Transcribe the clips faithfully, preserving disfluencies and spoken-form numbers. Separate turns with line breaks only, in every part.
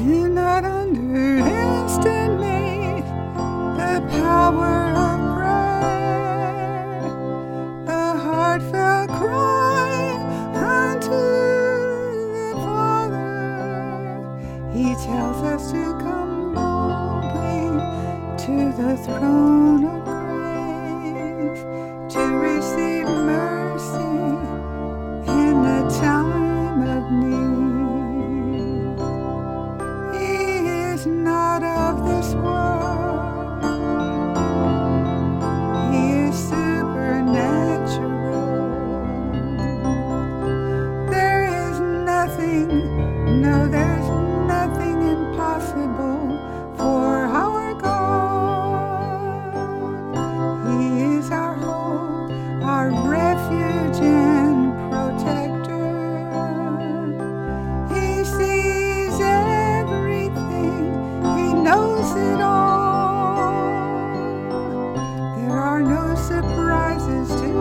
Do not underestimate the power of prayer, the heartfelt cry unto the Father. He tells us to come boldly to the throne of grace to receive mercy in the time of need. He is not of this world. He is supernatural. There is nothing, no, there's nothing impossible for our God. He is our hope, our refuge and protector. He sees everything, He knows it all. There are no surprises to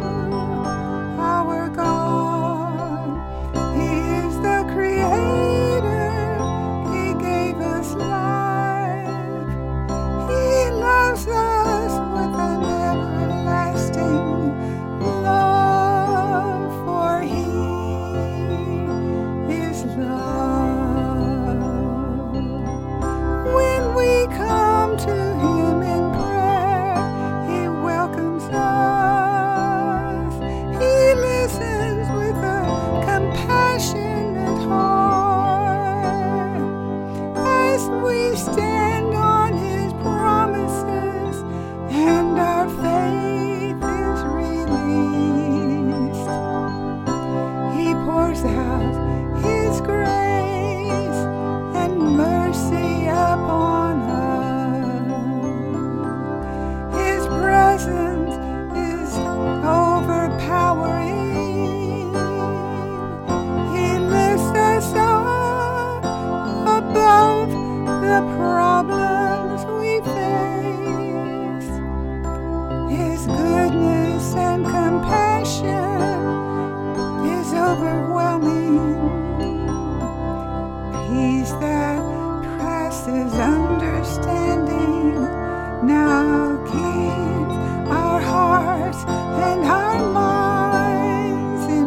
our God. He is the Creator, He gave us life. He loves us with an everlasting love, for He is love. When we come to Him in prayer, He welcomes us. He listens with a compassionate heart as we stand on His promises and our faith is released. He pours out His grace and mercy upon us. His presence is overpowering. He lifts us up above the problems we face. His goodness and compassion is overwhelming. Peace that passes understanding now keeps our hearts and our minds in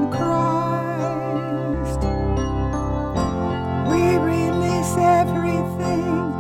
Christ. We release everything